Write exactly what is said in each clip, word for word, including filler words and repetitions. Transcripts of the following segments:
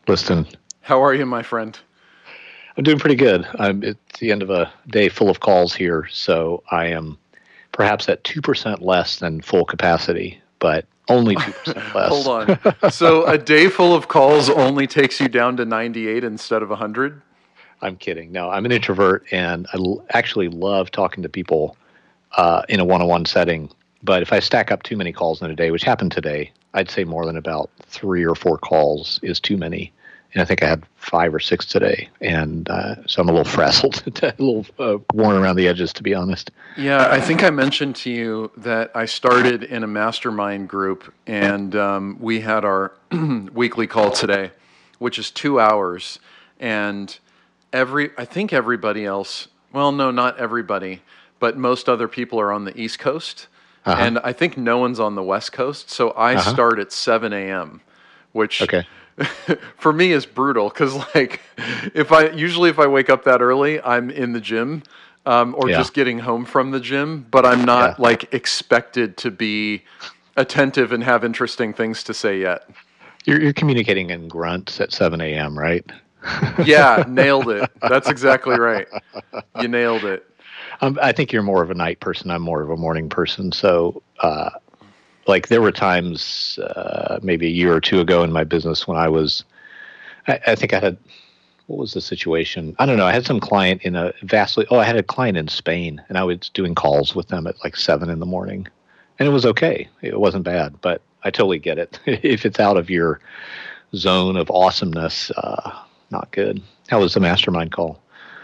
Liston. How are you, my friend? I'm doing pretty good. I'm at the end of a day full of calls here, so I am perhaps at two percent less than full capacity, but only two percent less. Hold on. So a day full of calls only takes you down to ninety-eight instead of one hundred? I'm kidding. No, I'm an introvert, and I l- actually love talking to people uh, in a one-on-one setting. But if I stack up too many calls in a day, which happened today, I'd say more than about three or four calls is too many. And I think I had five or six today. And uh, so I'm a little frazzled, a little uh, worn around the edges, to be honest. Yeah, I think I mentioned to you that I started in a mastermind group, and um, we had our weekly call today, which is two hours. And every, I think everybody else, well, no, not everybody, but most other people are on the East Coast. Uh-huh. And I think no one's on the West Coast. So I uh-huh. start at seven a.m., which... Okay. for me is brutal because like if I usually if I wake up that early, I'm in the gym um, or yeah. just getting home from the gym, but I'm not yeah. like expected to be attentive and have interesting things to say yet. You're, you're communicating in grunts at seven a.m., right? Yeah, nailed it. That's exactly right. You nailed it. Um, I think you're more of a night person. I'm more of a morning person. So, uh, like there were times uh, maybe a year or two ago in my business when I was, I, I think I had, what was the situation? I don't know. I had some client in a vastly, oh, I had a client in Spain and I was doing calls with them at like seven in the morning and it was okay. It wasn't bad, but I totally get it. If it's out of your zone of awesomeness, uh, not good. How was the mastermind call?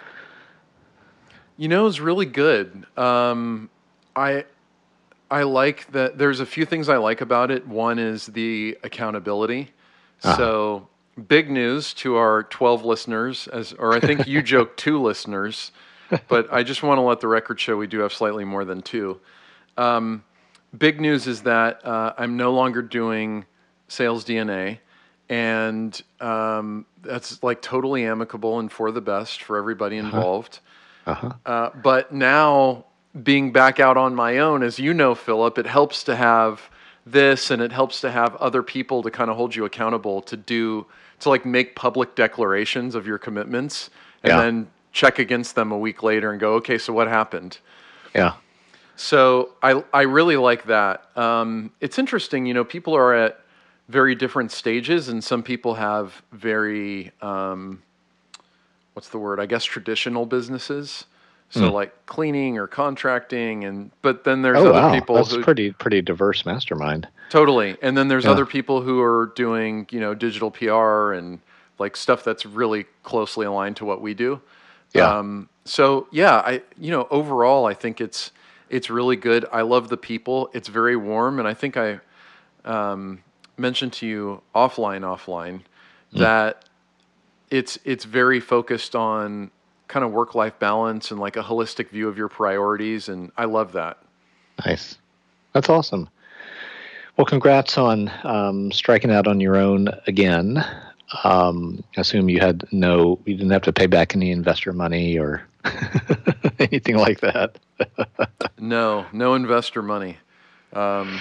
You know, it was really good. Um, I, I like that. There's a few things I like about it. One is the accountability. Uh-huh. So big news to our twelve listeners, as or I think you joked two listeners, but I just want to let the record show we do have slightly more than two. Um, big news is that uh, I'm no longer doing Sales D N A, and um, that's like totally amicable and for the best for everybody involved. Uh-huh. Uh-huh. Uh, but now, being back out on my own, as you know, Philip, it helps to have this and it helps to have other people to kind of hold you accountable to do, to like make public declarations of your commitments and yeah. then check against them a week later and go, okay, so what happened? Yeah. So I, I really like that. Um, it's interesting, you know, people are at very different stages and some people have very, um, what's the word? I guess traditional businesses. So mm. like cleaning or contracting, and but then there's oh, other wow. people That's who pretty pretty diverse mastermind. Totally, and then there's yeah. other people who are doing you know digital P R and like stuff that's really closely aligned to what we do. Yeah. Um, so yeah, I you know overall I think it's it's really good. I love the people. It's very warm, and I think I um, mentioned to you offline offline mm. that it's it's very focused on kind of work-life balance and like a holistic view of your priorities. And I love that. Nice. That's awesome. Well, congrats on um, striking out on your own again. Um, I assume you had no, you didn't have to pay back any investor money or anything like that. No, no investor money. Um,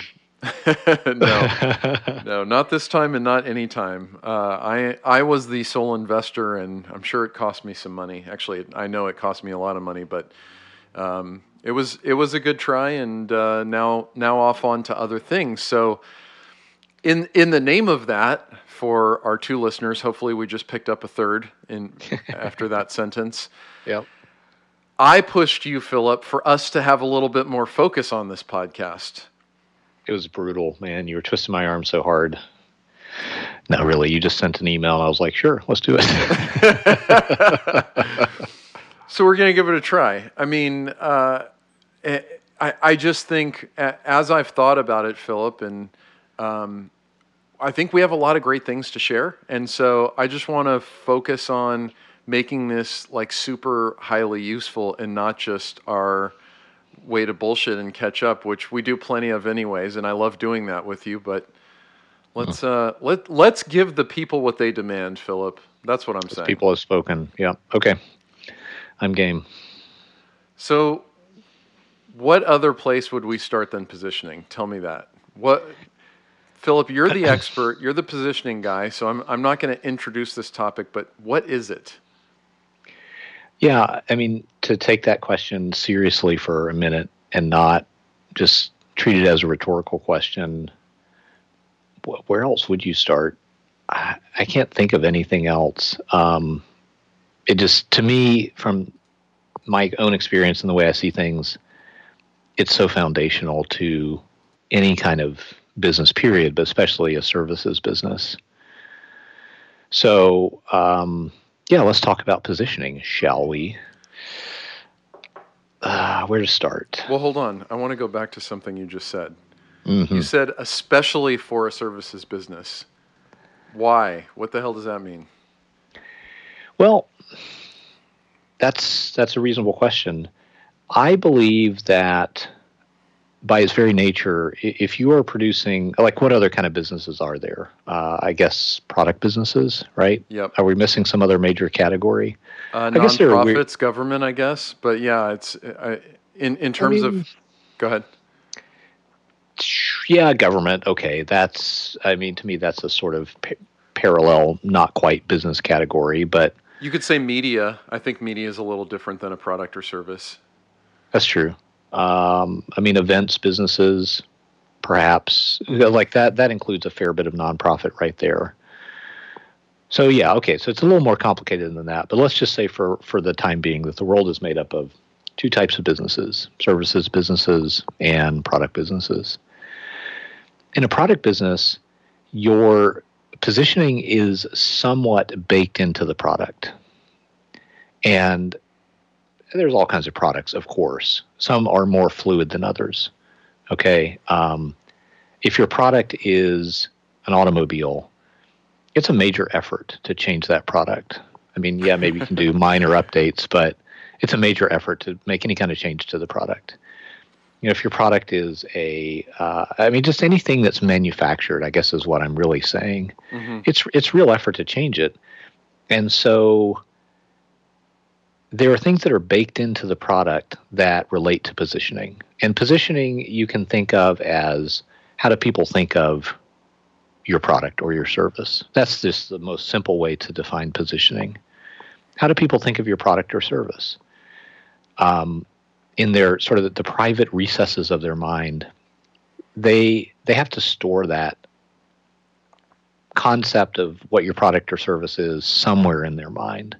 no, no, not this time and not any time. Uh, I I was the sole investor, and I'm sure it cost me some money. Actually, I know it cost me a lot of money, but um, it was it was a good try, and uh, now now off on to other things. So, in in the name of that, for our two listeners, hopefully we just picked up a third in after that sentence. Yep. I pushed you, Philip, for us to have a little bit more focus on this podcast. It was brutal, man. You were twisting my arm so hard. No, really. You just sent an email, and I was like, sure, let's do it. So we're going to give it a try. I mean, uh, I, I just think, as I've thought about it, Philip, and um, I think we have a lot of great things to share. And so I just want to focus on making this like super highly useful and not just our way to bullshit and catch up, which we do plenty of anyways, and I love doing that with you, but let's uh let let's give the people what they demand, Philip. That's what I'm saying. People have spoken. Yeah. Okay. I'm game. So what other place would we start than positioning? Tell me that. What Philip, you're the expert. You're the positioning guy. So I'm I'm not going to introduce this topic, but what is it? Yeah, I mean, to take that question seriously for a minute and not just treat it as a rhetorical question, where else would you start? I, I can't think of anything else. Um, it just, to me, from my own experience and the way I see things, it's so foundational to any kind of business, period, but especially a services business. So, um, yeah, let's talk about positioning, shall we? Uh, where to start? Well, hold on. I want to go back to something you just said. Mm-hmm. You said especially for a services business. Why? What the hell does that mean? Well, that's that's a reasonable question. I believe that by its very nature, if you are producing, like, what other kind of businesses are there? Uh, I guess product businesses, right? Yep. Are we missing some other major category? Uh, I guess there are nonprofits, government, I guess. But yeah, it's I, in in terms I mean, of. Go ahead. Yeah, government. Okay, that's. I mean, to me, that's a sort of pa- parallel, not quite business category, but You could say media. I think media is a little different than a product or service. that's true. Um, I mean, events, businesses, perhaps like that. That includes a fair bit of nonprofit right there. So yeah, okay. So it's a little more complicated than that. But let's just say for for the time being that the world is made up of two types of businesses: services businesses and product businesses. In a product business, your positioning is somewhat baked into the product, and there's all kinds of products, of course. Some are more fluid than others. Okay. Um, if your product is an automobile, it's a major effort to change that product. I mean, yeah, maybe you can do minor updates, but it's a major effort to make any kind of change to the product. You know, if your product is a, uh, I mean, just anything that's manufactured, I guess is what I'm really saying. Mm-hmm. It's it's real effort to change it. And so there are things that are baked into the product that relate to positioning. And positioning you can think of as, how do people think of your product or your service? That's just the most simple way to define positioning. How do people think of your product or service? Um, in their sort of the, the private recesses of their mind, they they have to store that concept of what your product or service is somewhere in their mind.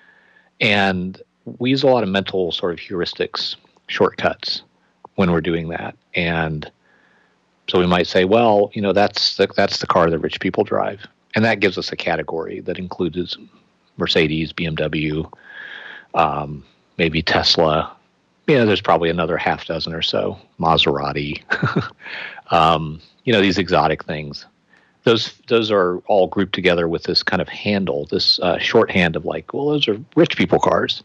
And we use a lot of mental sort of heuristics, shortcuts when we're doing that. And so we might say, well, you know, that's the, that's the car that rich people drive. And that gives us a category that includes Mercedes, B M W, um, maybe Tesla. You know, there's probably another half dozen or so, Maserati, um, you know, these exotic things. Those those are all grouped together with this kind of handle, this uh, shorthand of like, well, those are rich people cars.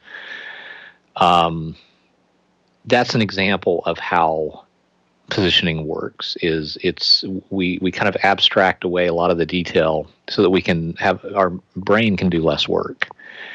Um, that's an example of how positioning works. Is it's we we kind of abstract away a lot of the detail so that we can have our brain can do less work.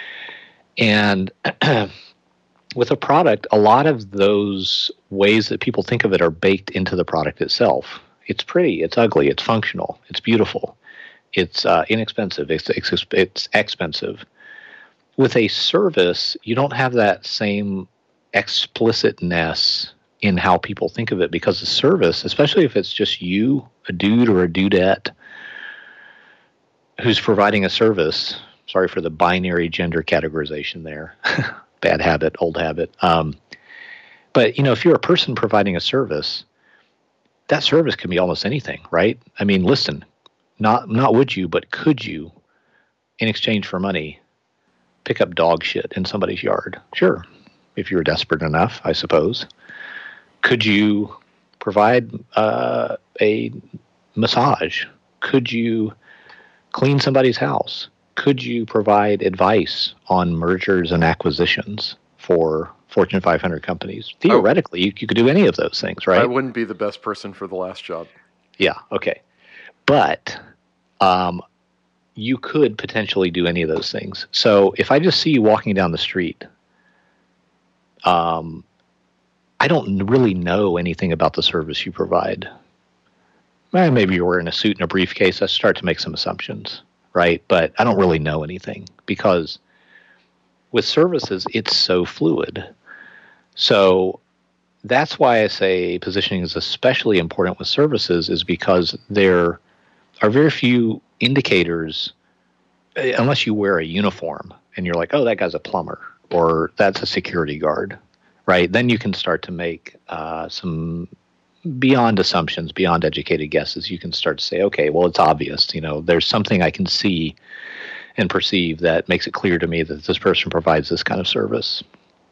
And with a product, a lot of those ways that people think of it are baked into the product itself. It's pretty, it's ugly, it's functional, it's beautiful, it's uh, inexpensive, it's, it's it's expensive. With a service, you don't have that same explicitness in how people think of it, because the service, especially if it's just you, a dude or a dudette, who's providing a service, sorry for the binary gender categorization there, bad habit, old habit. Um, but, you know, if you're a person providing a service, that service can be almost anything, right? I mean, listen, not not would you, but could you, in exchange for money, pick up dog shit in somebody's yard? Sure, if you're desperate enough, I suppose. Could you provide uh, a massage? Could you clean somebody's house? Could you provide advice on mergers and acquisitions for Fortune five hundred companies? Theoretically, you, you could do any of those things, right? I wouldn't be the best person for the last job. Yeah, okay. But um, you could potentially do any of those things. So if I just see you walking down the street, um, I don't really know anything about the service you provide. well, maybe you're wearing a suit and a briefcase. I start to make some assumptions, right? But I don't really know anything because with services, it's so fluid. So that's why I say positioning is especially important with services, is because there are very few indicators, unless you wear a uniform and you're like, oh, that guy's a plumber or that's a security guard, right? Then you can start to make uh, some beyond assumptions, beyond educated guesses. You can start to say, okay, well, it's obvious. You know, there's something I can see and perceive that makes it clear to me that this person provides this kind of service.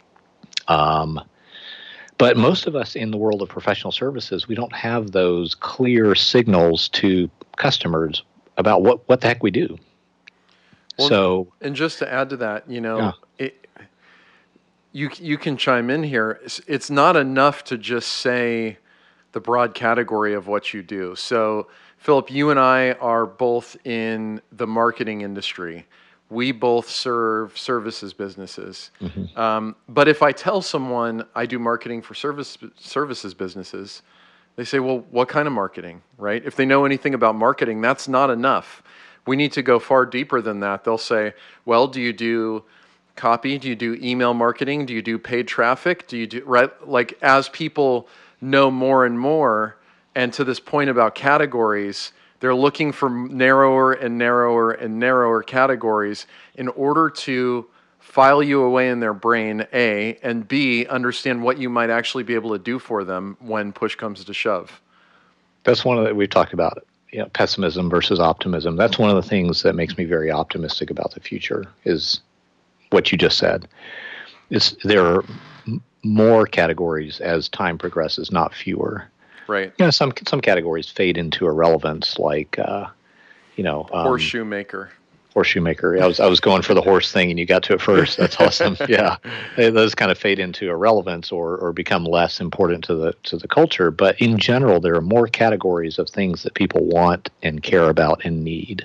Um, but most of us in the world of professional services, we don't have those clear signals to customers about what, what the heck we do. Well, so, and just to add to that, you know, yeah. it, you you can chime in here. It's, it's not enough to just say the broad category of what you do. So, Philip, you and I are both in the marketing industry. We both serve services businesses. Mm-hmm. Um, but if I tell someone I do marketing for service services businesses, they say, well, what kind of marketing, right? If they know anything about marketing, that's not enough. We need to go far deeper than that. They'll say, well, do you do copy? Do you do email marketing? Do you do paid traffic? Do you do, right? Like, as people know more and more, and to this point about categories, they're looking for narrower and narrower and narrower categories in order to file you away in their brain, A, and B, understand what you might actually be able to do for them when push comes to shove. That's one of the, we've talked about, you know, pessimism versus optimism. That's one of the things that makes me very optimistic about the future, is what you just said. It's, there are m- more categories as time progresses, not fewer. Right. You know, some some categories fade into irrelevance, like uh, you know, um, horseshoe maker. Horseshoe maker. I was I was going for the horse thing, and you got to it first. That's awesome. Yeah, they, those kind of fade into irrelevance or or become less important to the to the culture. But in general, there are more categories of things that people want and care about and need.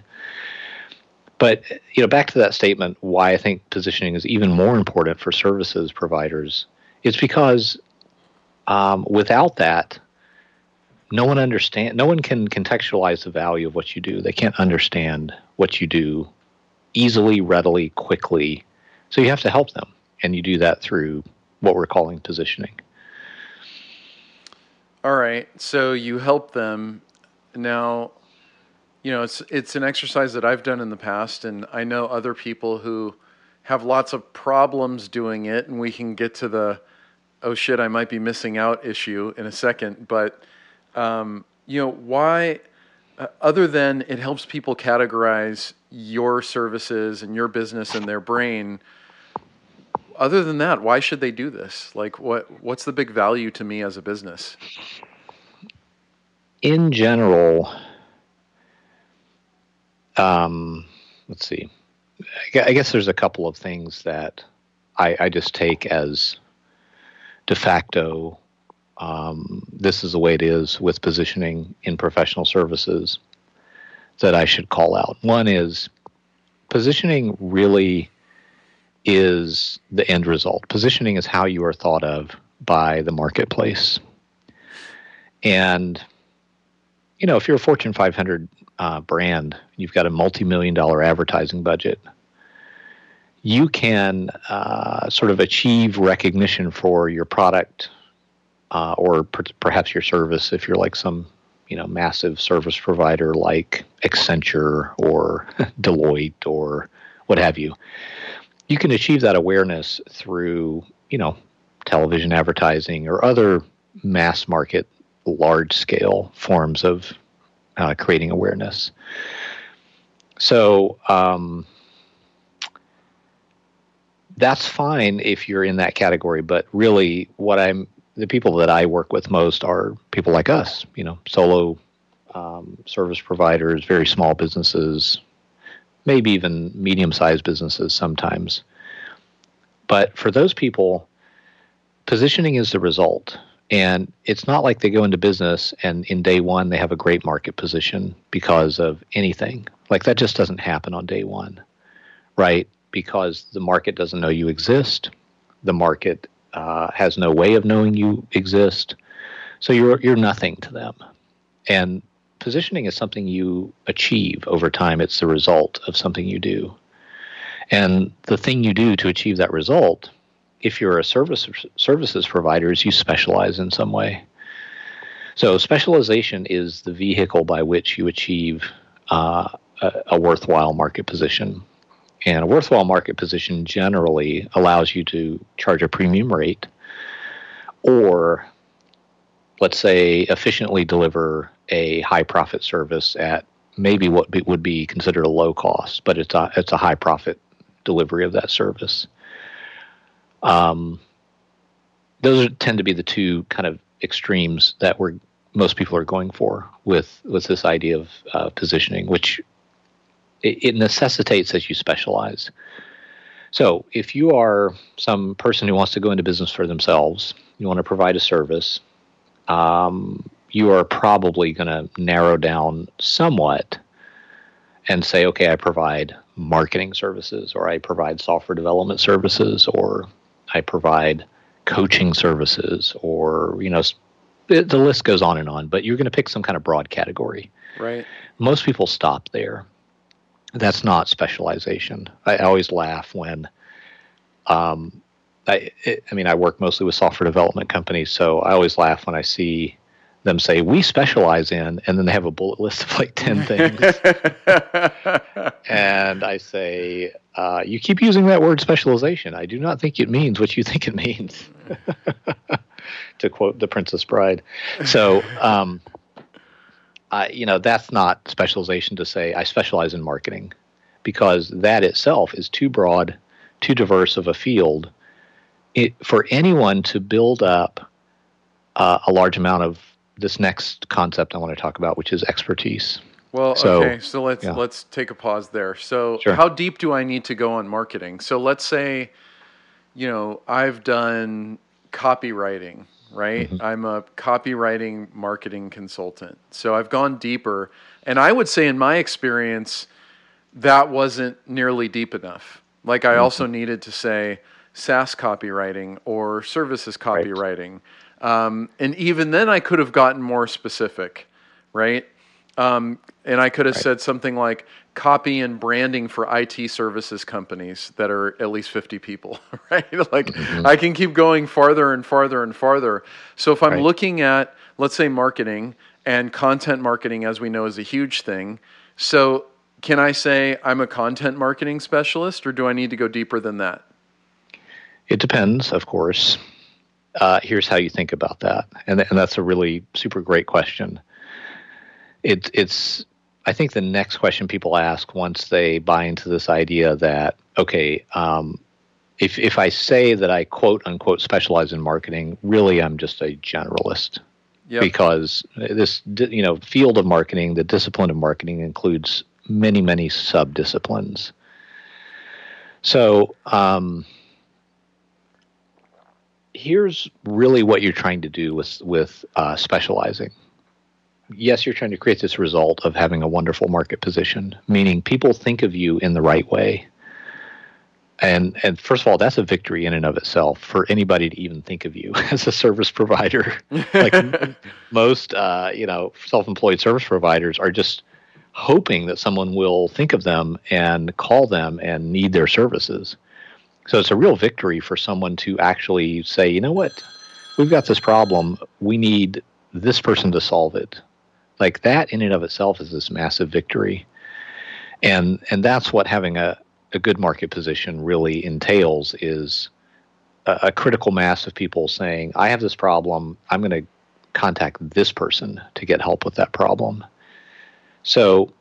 But you know, back to that statement, why I think positioning is even more important for services providers. It's because um, without that, no one understand. No one can contextualize the value of what you do. They can't understand what you do easily, readily, quickly. So you have to help them, and you do that through what we're calling positioning. All right. So you help them. Now, you know, it's it's an exercise that I've done in the past, and I know other people who have lots of problems doing it, and we can get to the, oh shit, I might be missing out issue in a second, but Um, you know, why, uh, other than it helps people categorize your services and your business in their brain, other than that, why should they do this? Like, what what's the big value to me as a business? In general, um, let's see, I guess there's a couple of things that I, I just take as de facto. Um, this is the way it is with positioning in professional services that I should call out. One is positioning really is the end result. Positioning is how you are thought of by the marketplace. And, you know, if you're a Fortune five hundred uh, brand, you've got a multi-million dollar advertising budget, you can uh, sort of achieve recognition for your product, Uh, or per- perhaps your service, if you're like some, you know, massive service provider like Accenture or Deloitte or what have you. You can achieve that awareness through, you know, television advertising or other mass market, large scale forms of uh, creating awareness. So um, that's fine if you're in that category, but really what I'm the people that I work with most are people like us, you know, solo um, service providers, very small businesses, maybe even medium-sized businesses sometimes. But for those people, positioning is the result. And it's not like they go into business and in day one they have a great market position because of anything. Like, that just doesn't happen on day one, right? Because the market doesn't know you exist. The market Uh, has no way of knowing you exist, so you're you're nothing to them. And positioning is something you achieve over time. It's the result of something you do. And the thing you do to achieve that result, if you're a service services provider, is you specialize in some way. So specialization is the vehicle by which you achieve uh, a, a worthwhile market position. And a worthwhile market position generally allows you to charge a premium rate, or let's say efficiently deliver a high profit service at maybe what be, would be considered a low cost, but it's a, it's a high profit delivery of that service. Um, those are, tend to be the two kind of extremes that we're most people are going for with with this idea of uh, positioning, which it, it necessitates that you specialize. So if you are some person who wants to go into business for themselves, you want to provide a service, um, you are probably going to narrow down somewhat and say, okay, I provide marketing services, or I provide software development services, or I provide coaching services, or, you know, the, the list goes on and on, but you're going to pick some kind of broad category. Right. Most people stop there. That's not specialization. I always laugh when, um, I, it, I mean, I work mostly with software development companies, so I always laugh when I see them say, we specialize in, and then they have a bullet list of like ten things. And I say, uh, you keep using that word specialization. I do not think it means what you think it means, to quote The Princess Bride. So, um, I, you know, that's not specialization to say I specialize in marketing, because that itself is too broad, too diverse of a field it, for anyone to build up uh, a large amount of this next concept I want to talk about, which is expertise. Well, so, okay, so let's yeah. let's take a pause there. So sure. How deep do I need to go on marketing? So let's say, you know, I've done copywriting, right? Mm-hmm. I'm a copywriting marketing consultant. So I've gone deeper, and I would say in my experience, that wasn't nearly deep enough. Like I mm-hmm. also needed to say SaaS copywriting or services copywriting. Right. Um, and even then I could have gotten more specific, right? Um, and I could have right. said something like copy and branding for I T services companies that are at least fifty people, right? Like mm-hmm. I can keep going farther and farther and farther. So if I'm right. looking at, let's say, marketing, and content marketing, as we know, is a huge thing. So can I say I'm a content marketing specialist, or do I need to go deeper than that? It depends, of course. Uh, here's how you think about that. And, and that's a really super great question. It, it's, I think the next question people ask once they buy into this idea that, okay, um, if, if I say that I quote unquote specialize in marketing, really I'm just a generalist. Yep. Because this, you know, field of marketing, the discipline of marketing includes many, many sub-disciplines. So, um, here's really what you're trying to do with with uh, specializing. Yes, you're trying to create this result of having a wonderful market position, meaning people think of you in the right way. And and first of all, that's a victory in and of itself for anybody to even think of you as a service provider. Like most, uh, you know, self-employed service providers are just hoping that someone will think of them and call them and need their services. So it's a real victory for someone to actually say, you know what, we've got this problem. We need this person to solve it. Like that in and of itself is this massive victory. And and that's what having a, a good market position really entails, is a, a critical mass of people saying, I have this problem. I'm going to contact this person to get help with that problem. So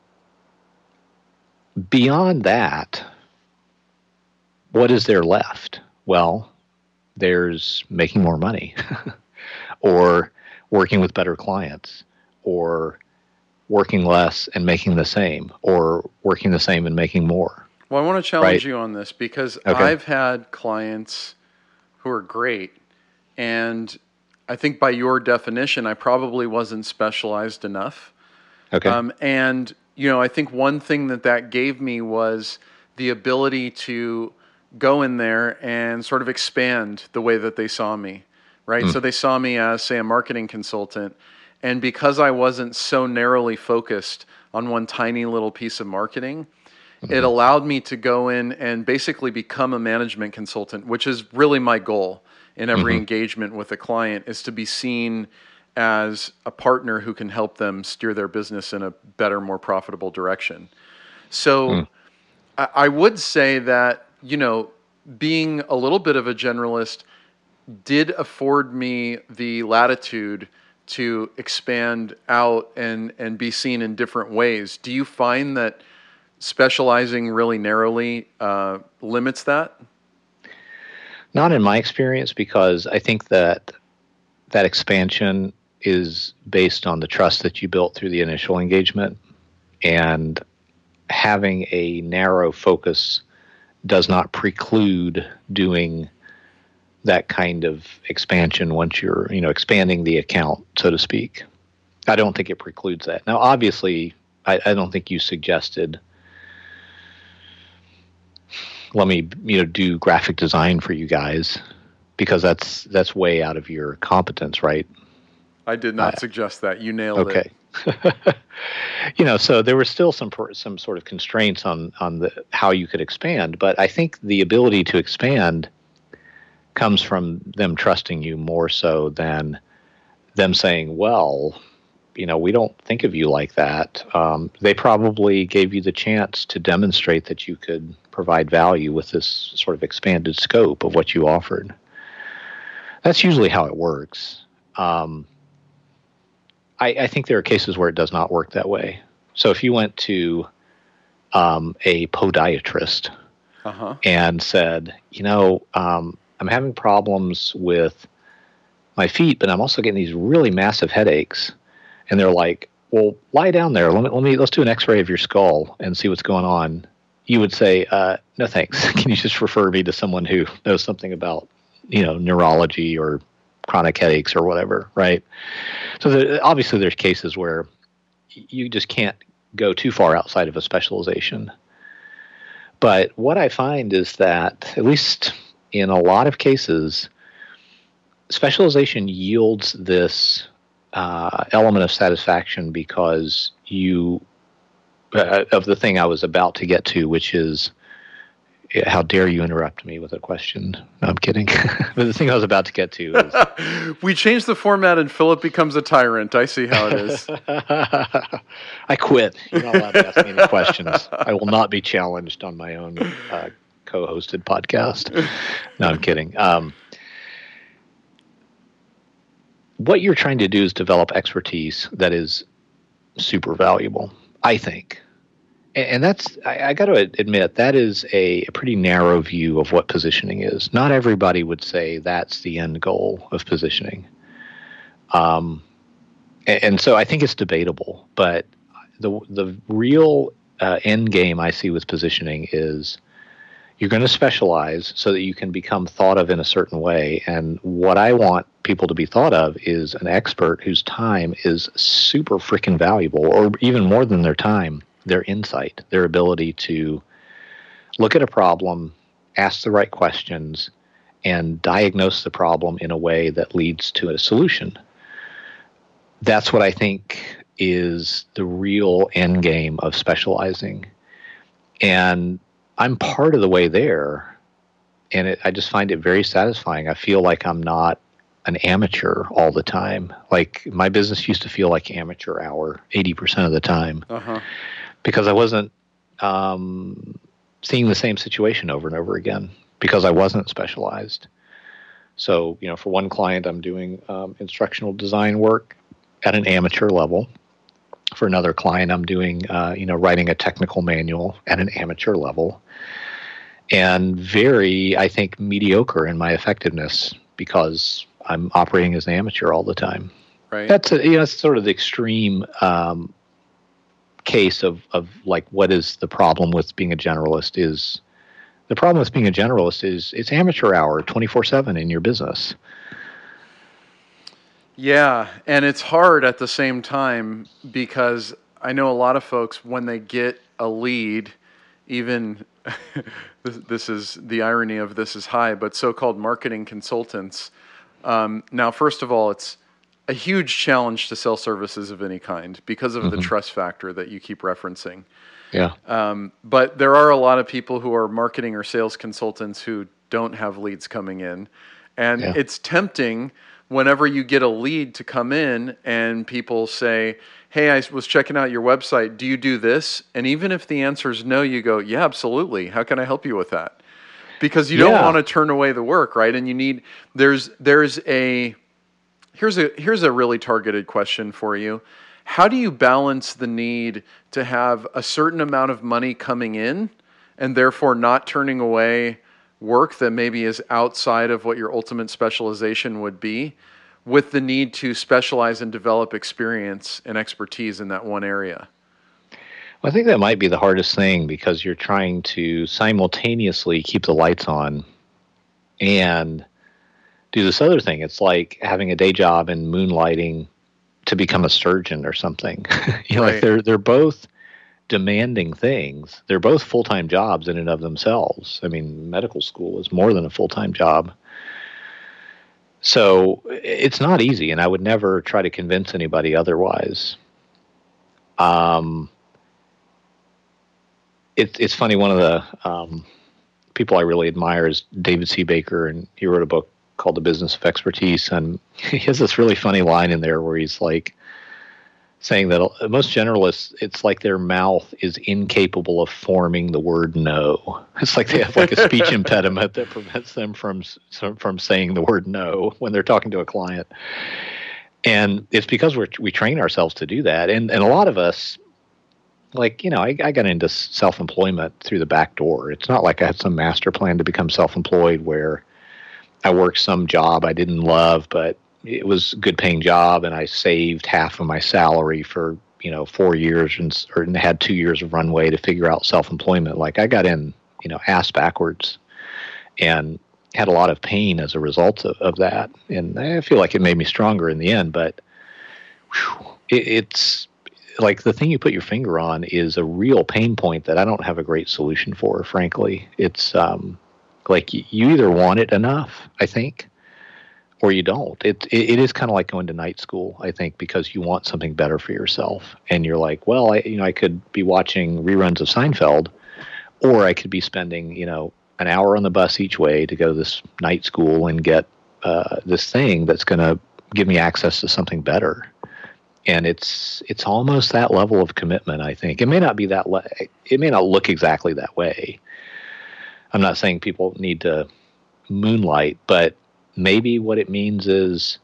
beyond that, what is there left? Well, there's making more money or working with better clients, or working less and making the same, or working the same and making more. Well, I want to challenge right? you on this, because okay. I've had clients who are great, and I think by your definition, I probably wasn't specialized enough. Okay. Um, and, you know, I think one thing that that gave me was the ability to go in there and sort of expand the way that they saw me, right? Mm. So they saw me as, say, a marketing consultant, And because I wasn't so narrowly focused on one tiny little piece of marketing, mm-hmm. it allowed me to go in and basically become a management consultant, which is really my goal in every mm-hmm. engagement with a client, is to be seen as a partner who can help them steer their business in a better, more profitable direction. So mm. I, I would say that, you know, being a little bit of a generalist did afford me the latitude to expand out and, and be seen in different ways. Do you find that specializing really narrowly uh, limits that? Not in my experience, because I think that that expansion is based on the trust that you built through the initial engagement, and having a narrow focus does not preclude doing that kind of expansion once you're, you know, expanding the account, so to speak. I don't think it precludes that. Now, obviously, I, I don't think you suggested, let me, you know, do graphic design for you guys, because that's that's way out of your competence, right? I did not uh, suggest that. You nailed okay. it. You know, so there were still some some sort of constraints on on the how you could expand, but I think the ability to expand comes from them trusting you more so than them saying, well, you know, we don't think of you like that. Um, they probably gave you the chance to demonstrate that you could provide value with this sort of expanded scope of what you offered. That's usually how it works. Um, I, I think there are cases where it does not work that way. So if you went to um, a podiatrist uh-huh. and said, you know, um, I'm having problems with my feet, but I'm also getting these really massive headaches. And they're like, well, lie down there. Let me, let me, let's do an x-ray of your skull and see what's going on. You would say, uh, no, thanks. Can you just refer me to someone who knows something about, you know, neurology or chronic headaches or whatever, right? So there, obviously there's cases where you just can't go too far outside of a specialization. But what I find is that, at least in a lot of cases, specialization yields this uh, element of satisfaction because you, uh, of the thing I was about to get to, which is, how dare you interrupt me with a question? No, I'm kidding. But the thing I was about to get to is... We changed the format and Philip becomes a tyrant. I see how it is. I quit. You're not allowed to ask me any questions. I will not be challenged on my own uh, co-hosted podcast. No, I'm kidding. Um, what you're trying to do is develop expertise that is super valuable, I think. And that's, I, I got to admit, that is a, a pretty narrow view of what positioning is. Not everybody would say that's the end goal of positioning. Um, and, and so I think it's debatable. But the the real uh, end game I see with positioning is you're going to specialize so that you can become thought of in a certain way. And what I want people to be thought of is an expert whose time is super freaking valuable, or even more than their time. Their insight, their ability to look at a problem, ask the right questions, and diagnose the problem in a way that leads to a solution. That's what I think is the real end game of specializing. And I'm part of the way there, and it, I just find it very satisfying. I feel like I'm not an amateur all the time. Like, my business used to feel like amateur hour eighty percent of the time. Uh-huh. Because I wasn't um, seeing the same situation over and over again, because I wasn't specialized. So, you know, for one client, I'm doing um, instructional design work at an amateur level. For another client, I'm doing, uh, you know, writing a technical manual at an amateur level. And very, I think, mediocre in my effectiveness because I'm operating as an amateur all the time. Right. That's, a, you know, that's sort of the extreme um case of, of like, what is the problem with being a generalist is the problem with being a generalist is it's amateur hour twenty-four seven in your business. Yeah. And it's hard at the same time, because I know a lot of folks, when they get a lead, even this, this is the irony of this is high, but so-called marketing consultants. Um, now, first of all, it's a huge challenge to sell services of any kind because of Mm-hmm. the trust factor that you keep referencing. Yeah. Um, but there are a lot of people who are marketing or sales consultants who don't have leads coming in. And Yeah. it's tempting whenever you get a lead to come in and people say, hey, I was checking out your website. Do you do this? And even if the answer is no, you go, yeah, absolutely. How can I help you with that? Because you don't Yeah. want to turn away the work, right? And you need, there's, there's a, here's a, here's a really targeted question for you. How do you balance the need to have a certain amount of money coming in and therefore not turning away work that maybe is outside of what your ultimate specialization would be, with the need to specialize and develop experience and expertise in that one area? Well, I think that might be the hardest thing because you're trying to simultaneously keep the lights on and do this other thing. It's like having a day job and moonlighting to become a surgeon or something. you know, Right. like they're they're both demanding things. They're both full-time jobs in and of themselves. I mean, medical school is more than a full-time job. So it's not easy, and I would never try to convince anybody otherwise. Um, it, it's funny. One of the um, people I really admire is David C. Baker, and he wrote a book called The Business of Expertise, and he has this really funny line in there where he's like saying that most generalists, it's like their mouth is incapable of forming the word no. It's like they have like a speech impediment that prevents them from from saying the word no when they're talking to a client. And it's because we we train ourselves to do that. And and a lot of us, like, you know, I, I got into self-employment through the back door. It's not like I had some master plan to become self-employed where I worked some job I didn't love, but it was a good paying job, and I saved half of my salary for, you know, four years and, or, and had two years of runway to figure out self-employment. Like, I got in, you know, ass backwards and had a lot of pain as a result of, of that. And I feel like it made me stronger in the end, but whew, it, it's like the thing you put your finger on is a real pain point that I don't have a great solution for, frankly. It's um, like you either want it enough, I think, or you don't. It it, it is kind of like going to night school, I think, because you want something better for yourself, and you're like, well, I, you know, I could be watching reruns of Seinfeld, or I could be spending, you know, an hour on the bus each way to go to this night school and get uh, this thing that's going to give me access to something better. And it's it's almost that level of commitment, I think. It may not be that le- it may not look exactly that way. I'm not saying people need to moonlight, but maybe what it means is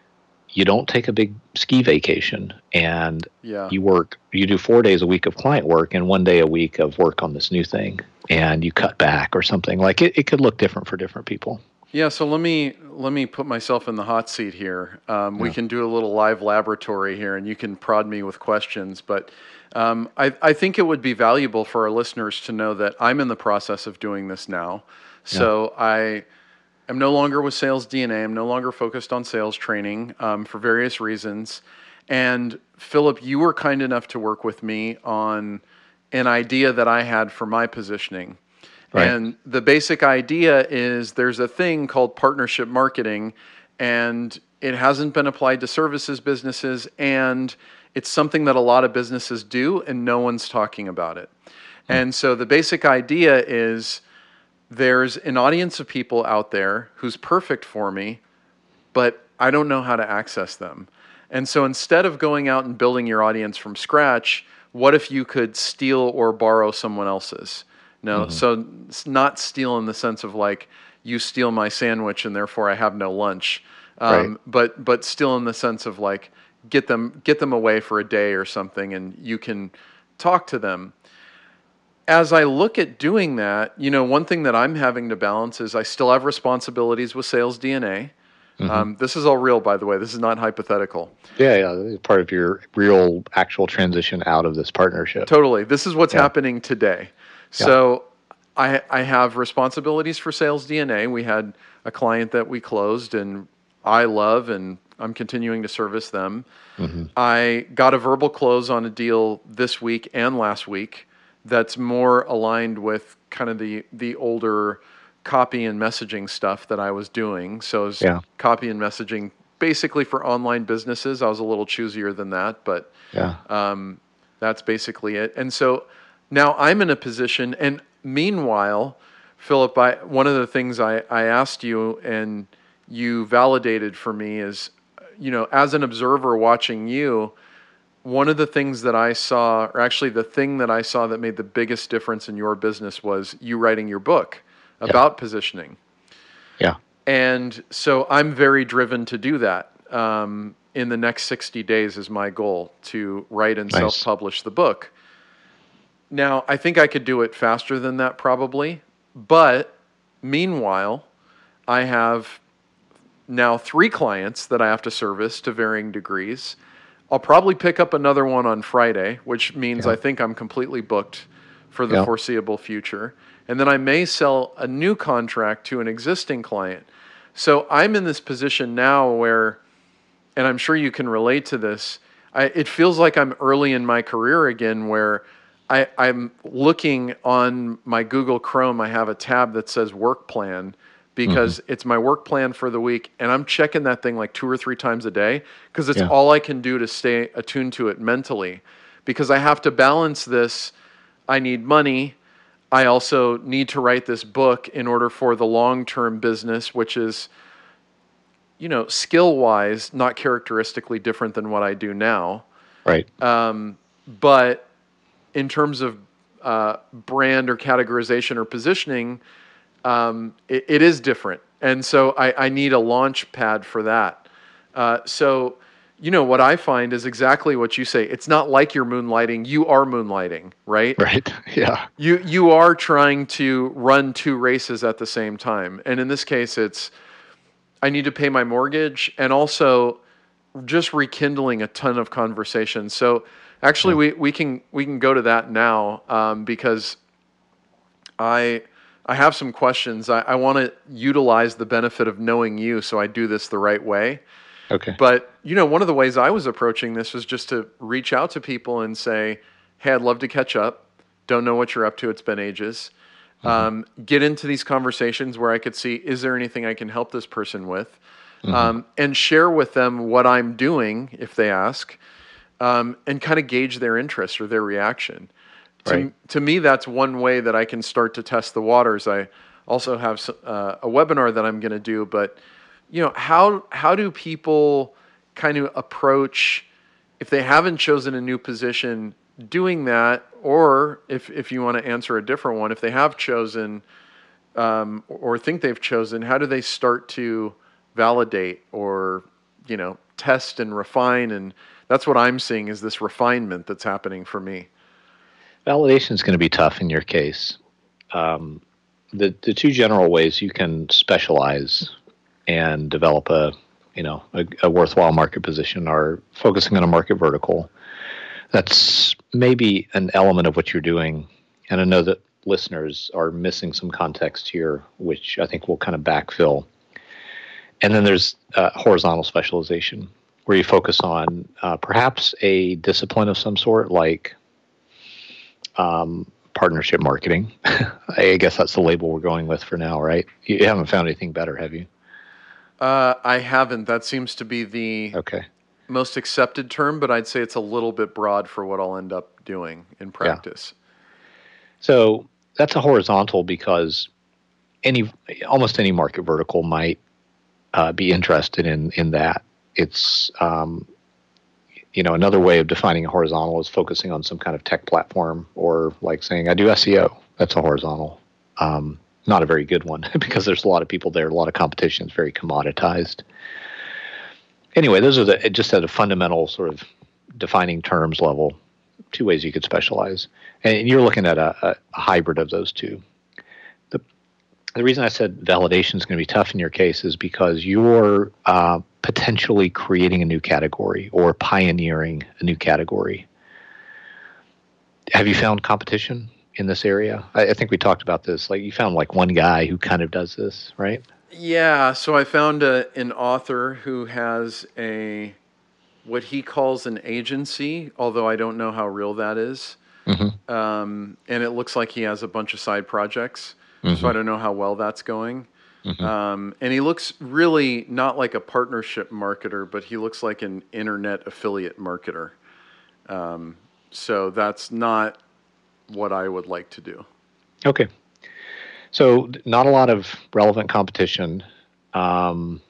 you don't take a big ski vacation and Yeah. you work, you do four days a week of client work and one day a week of work on this new thing, and you cut back or something. Like it, it could look different for different people. Yeah, so let me let me put myself in the hot seat here. Um, we Yeah. can do a little live laboratory here, and you can prod me with questions. But um, I, I think it would be valuable for our listeners to know that I'm in the process of doing this now. So I am no longer with Sales D N A. I'm no longer focused on sales training um, for various reasons. And Philip, you were kind enough to work with me on an idea that I had for my positioning. Right. And the basic idea is there's a thing called partnership marketing, and it hasn't been applied to services businesses, and it's something that a lot of businesses do, and no one's talking about it. Hmm. And so the basic idea is there's an audience of people out there who's perfect for me, but I don't know how to access them. And so instead of going out and building your audience from scratch, what if you could steal or borrow someone else's? No, mm-hmm. So it's not steal in the sense of like you steal my sandwich and therefore I have no lunch, um, Right. but but still in the sense of like get them get them away for a day or something, and you can talk to them. As I look at doing that, you know, one thing that I'm having to balance is I still have responsibilities with Sales D N A. Mm-hmm. Um, this is all real, by the way. This is not hypothetical. Yeah, yeah. It's part of your real, actual transition out of this partnership. Totally. This is what's yeah. happening today. So I, I have responsibilities for Sales D N A. We had a client that we closed, and I love, and I'm continuing to service them. Mm-hmm. I got a verbal close on a deal this week and last week that's more aligned with kind of the, the older copy and messaging stuff that I was doing. So it's yeah. copy and messaging basically for online businesses. I was a little choosier than that, but Yeah. um, that's basically it. And so now I'm in a position, and meanwhile, Philip, I, one of the things I, I asked you and you validated for me is, you know, as an observer watching you, one of the things that I saw, or actually the thing that I saw that made the biggest difference in your business was you writing your book about yeah. positioning. Yeah. And so I'm very driven to do that. Um, in the next sixty days is my goal, to write and nice. self-publish the book. Now, I think I could do it faster than that probably, but meanwhile, I have now three clients that I have to service to varying degrees. I'll probably pick up another one on Friday, which means yeah. I think I'm completely booked for the yeah. foreseeable future. And then I may sell a new contract to an existing client. So I'm in this position now where, and I'm sure you can relate to this, I, it feels like I'm early in my career again, where I, I'm looking on my Google Chrome, I have a tab that says work plan, because mm-hmm. it's my work plan for the week, and I'm checking that thing like two or three times a day, because it's yeah. all I can do to stay attuned to it mentally. Because I have to balance this, I need money, I also need to write this book in order for the long-term business, which is, you know, skill-wise, not characteristically different than what I do now. Right. Um, but in terms of uh, brand or categorization or positioning, um, it, it is different. And so I, I need a launch pad for that. Uh, so, you know, what I find is exactly what you say. It's not like you're moonlighting. You are moonlighting, right? Right. Yeah. You you are trying to run two races at the same time. And in this case, it's I need to pay my mortgage and also just rekindling a ton of conversations. So actually, yeah. we, we can we can go to that now um, because I I have some questions. I, I want to utilize the benefit of knowing you, so I do this the right way. Okay. But, you know, one of the ways I was approaching this was just to reach out to people and say, hey, I'd love to catch up. Don't know what you're up to. It's been ages. Mm-hmm. Um, get into these conversations where I could see, is there anything I can help this person with? Mm-hmm. Um, and share with them what I'm doing, if they ask, um, and kind of gauge their interest or their reaction. To, right. to me, that's one way that I can start to test the waters. I also have uh, a webinar that I'm going to do, but you know, how how do people kind of approach, if they haven't chosen a new position, doing that, or if if you want to answer a different one, if they have chosen um, or think they've chosen, how do they start to validate or, you know, test and refine? And that's what I'm seeing is this refinement that's happening for me. Validation is going to be tough in your case. Um, the the two general ways you can specialize and develop a, you know, a, a worthwhile market position are focusing on a market vertical. That's maybe an element of what you're doing. And I know that listeners are missing some context here, which I think will kind of backfill. And then there's uh, horizontal specialization, where you focus on uh, perhaps a discipline of some sort, like um, partnership marketing. I guess that's the label we're going with for now, right? You haven't found anything better, have you? Uh, I haven't. That seems to be the okay. most accepted term, but I'd say it's a little bit broad for what I'll end up doing in practice. Yeah. So that's a horizontal because any almost any market vertical might uh, be interested in in that. It's um, you know, another way of defining a horizontal is focusing on some kind of tech platform, or like saying I do S E O. That's a horizontal. Um, Not a very good one because there's a lot of people there, a lot of competition. It's very commoditized. Anyway, those are the just at a fundamental sort of defining terms level, two ways you could specialize. And you're looking at a, a, a hybrid of those two. The, the reason I said validation is going to be tough in your case is because you're uh, potentially creating a new category or pioneering a new category. Have you found competition in this area? I, I think we talked about this. Like you found like one guy who kind of does this, right? Yeah. So I found a, an author who has a, what he calls an agency, although I don't know how real that is. Mm-hmm. Um, and it looks like he has a bunch of side projects. Mm-hmm. So I don't know how well that's going. Mm-hmm. Um, and he looks really not like a partnership marketer, but he looks like an internet affiliate marketer. Um, so that's not what I would like to do. Okay. So not a lot of relevant competition. Um,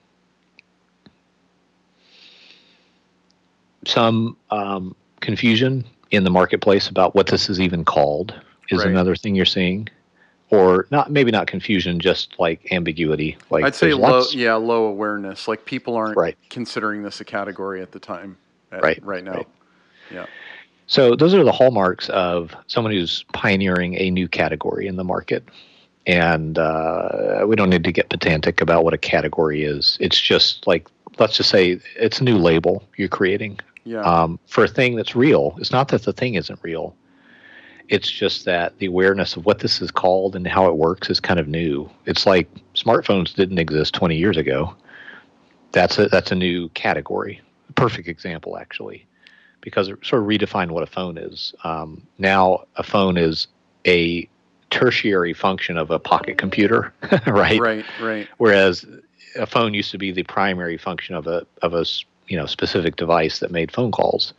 some um, confusion in the marketplace about what this is even called is Right. another thing you're seeing. Or not, maybe not confusion, just like ambiguity. Like I'd say there's low, lots- yeah, low awareness. Like people aren't Right. considering this a category at the time, at, Right, right now. right. Yeah. So those are the hallmarks of someone who's pioneering a new category in the market. And uh, we don't need to get pedantic about what a category is. It's just like, let's just say it's a new label you're creating Yeah. um, for a thing that's real. It's not that the thing isn't real. It's just that the awareness of what this is called and how it works is kind of new. It's like smartphones didn't exist twenty years ago. That's a, that's a new category. Perfect example, actually, because it sort of redefined what a phone is. Um, now a phone is a tertiary function of a pocket computer, right? Right, right. Whereas a phone used to be the primary function of a of a you know specific device that made phone calls.